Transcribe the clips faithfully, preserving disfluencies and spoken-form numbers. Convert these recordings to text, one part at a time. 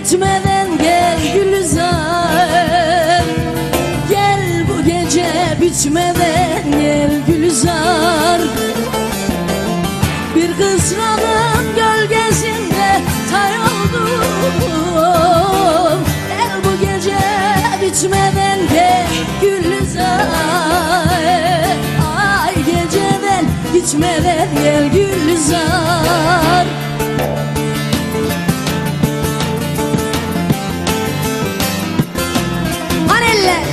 bitmeden gel Gülizar. Gel bu gece bitmeden gel Gülizar. Bir kısranın gölgesinde tay oldum. Gel bu gece bitmeden gel Gülizar. Ay geceden bitmeden gel Gülizar. Haneller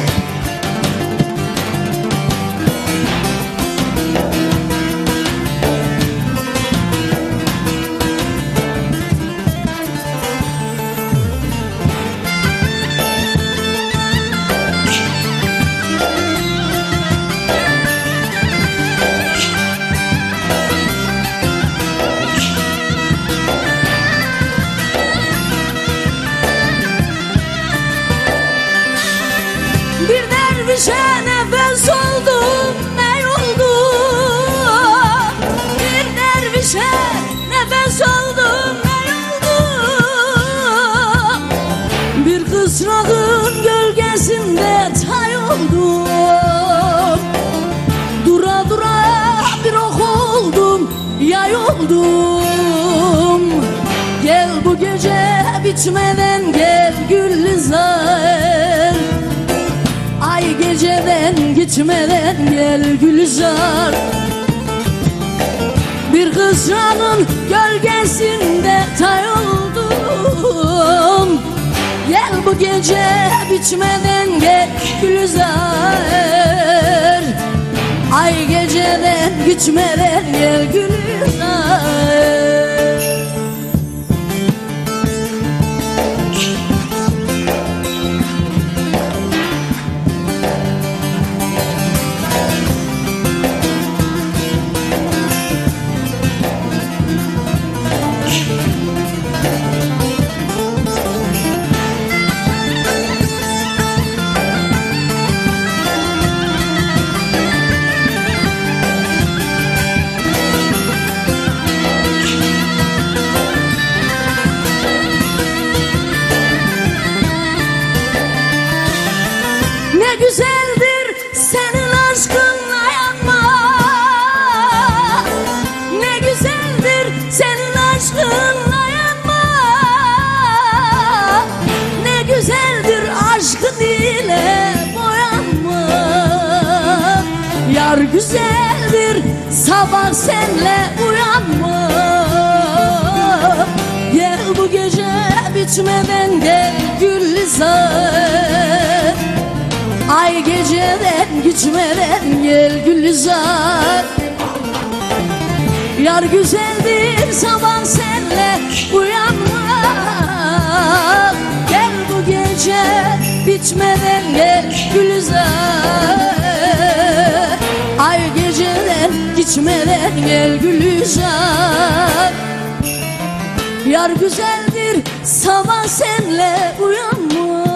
bir dervişe nefes oldum, ey oldum. Bir dervişe nefes oldum, ey oldum. Bir kısrakın gölgesinde tay oldum. Dura dura bir ok oldum, yay oldum. Gel bu gece bitmeden gel Gülizar. Ay geceden gitmeden gel Gülizar. Bir kısranın gölgesinde tay oldum. Gel bu gece bitmeden gel Gülizar. Ay geceden gitmeden gel Gülizar. Ne güzeldir senin aşkınla yanmak. Ne güzeldir senin aşkınla yanmak. Ne güzeldir aşkın ile boyanmak. Yar güzeldir sabah senle uyanmak. Gel bu gece bitmeden gel Gülizar. Ay geceden gitmeden gel Gülizar. Yar güzeldir sabah senle uyanmak. Gel bu gece bitmeden gel Gülizar. Ay geceden gitmeden gel Gülizar. Yar güzeldir sabah senle uyanmak.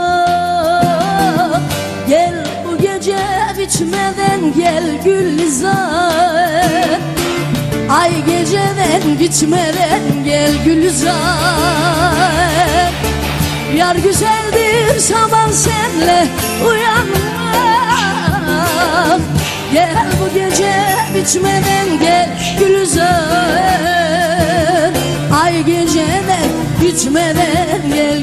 Gel bu gece bitmeden gel Gülizar. Ay geceden gitmeden gel Gülizar. Yar güzeldir sabah senle uyanmak. Gel bu gece bitmeden gel Gülizar. Ay geceden bitmeden gel